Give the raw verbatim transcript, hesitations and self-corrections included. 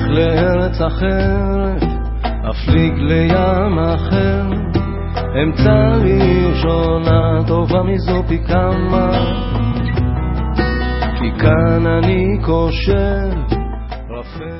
לארץ אחרת, אפליג לים אחר, אמצא לי שונה טובה מזו פי כמה, כי כאן אני כושל רפא.